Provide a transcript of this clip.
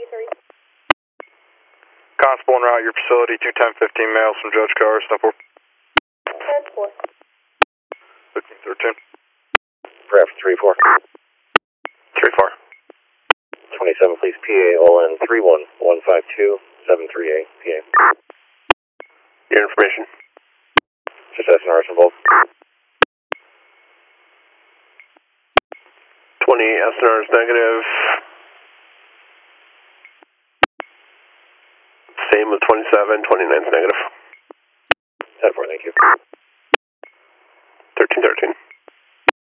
Constable en route, your facility, 210-15 mails from Judge Carr, step 4. 1513. Ref 3-4. 3-4. 27, please. PA OLN 31152-738. PA. Your information. Just SNRs involved. 20 SNRs negative. Same with 27, 29's negative.